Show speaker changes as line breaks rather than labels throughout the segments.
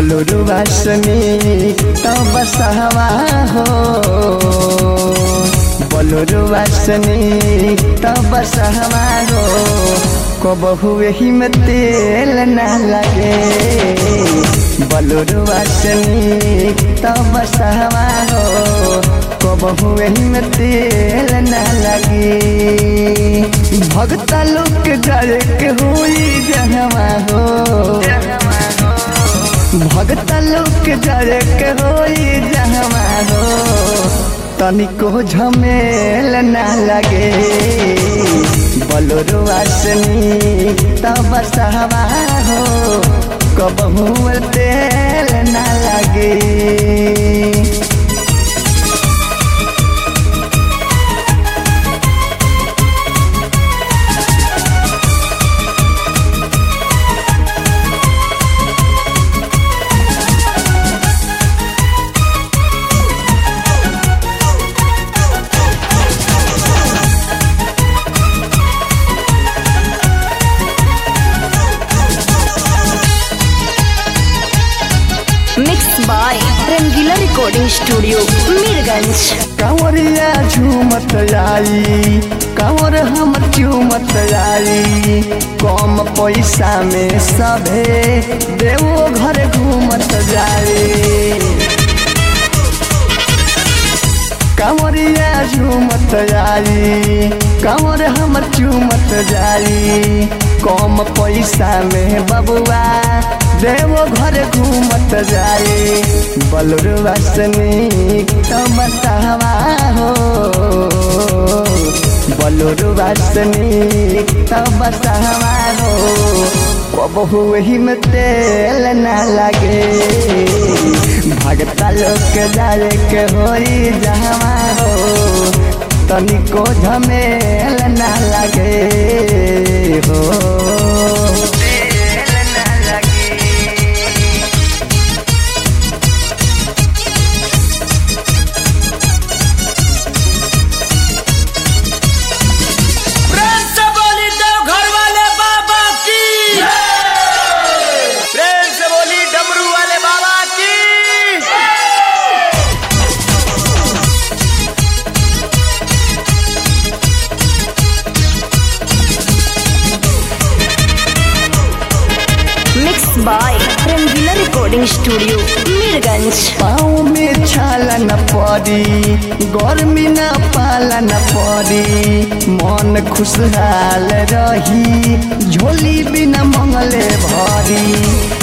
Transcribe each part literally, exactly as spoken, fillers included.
Bolero वासनी तब बसहवा हो Bolero वासनी तब बसहवा हो कबहू एही में तेल ना लगे बोलोरो वासनी तब बसहवा हो कबहू एही में तेल ना लगे भगता लोग के जाए के होई जहवा हो भगता लोग के जाए के होई जहवा हो तनिको झमेल ना लगे बोलोरो वासनी तब बसहवा हो कबहू तेल ना लगे।
Mix by Rangila recording studio Mirganj.
कांवरिया झूमत आई कांवर हम झूमत आई कम पैसा में सभे देवो घर घूमत जाए कांवरिया झूमत आई कांवर हम झूमत जाई कम पैसा में बबुआ देवो घर घूमत जाए बोलोरो वासनी तब बसहवा हो बोलोरो वासनी तब बसहवा हो कबहू एही में तेल ना लगे भगता लोग के जाए के होई जहवा हो तनिको झमेल ना लगे हो।
By Rangila recording studio Mirganj.
पाँव में छाला न पड़ी गर्मी न पाला न पड़ी मन खुशहाल रही झोली बिना मंगले भरी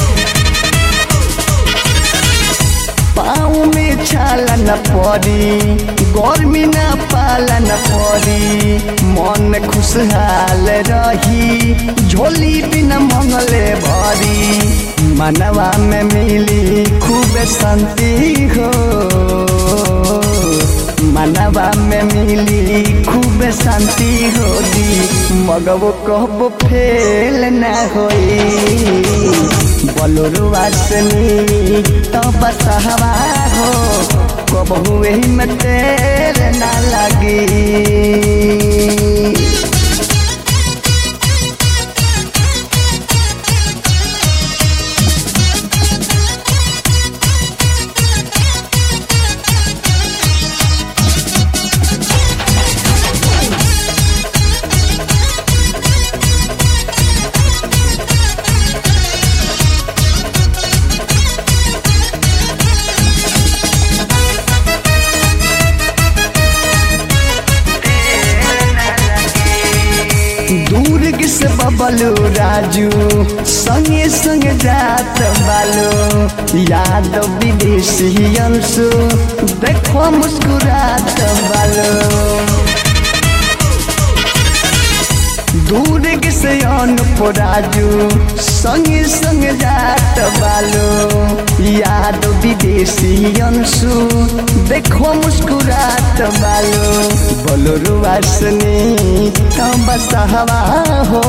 पाँव में छाला न पड़ी गर्मी न पाला न पड़ी मन खुशहाल रही झोली बिना मंगले भरी मनवा में मिली खूब शांति हो मनवा में मिली खूब शांति हो दी मगवो कहबो फेल ना होई बोलोरो वासनी तब बसहवा हो कबहू एही में तेल ना लगी। से बबलू राजू संगे संगे जात बालो याद विदेशी अंशु देखो मुस्कुरात बालो दूर से अनुपराजू संगे संगे जात बालो याद विदेशी अंशु देखो मुस्कुरात बालो बोलोरो वासनी तब बसहवा हो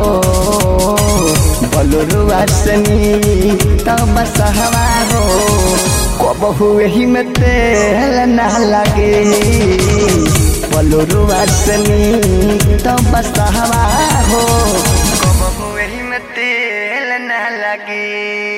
बोलोरो वासनी तब बसहवा हो कबहू एही में तेल ना लगे बोलोरो वासनी तब बसहवा हो कबहू एही में तेल ना लगे।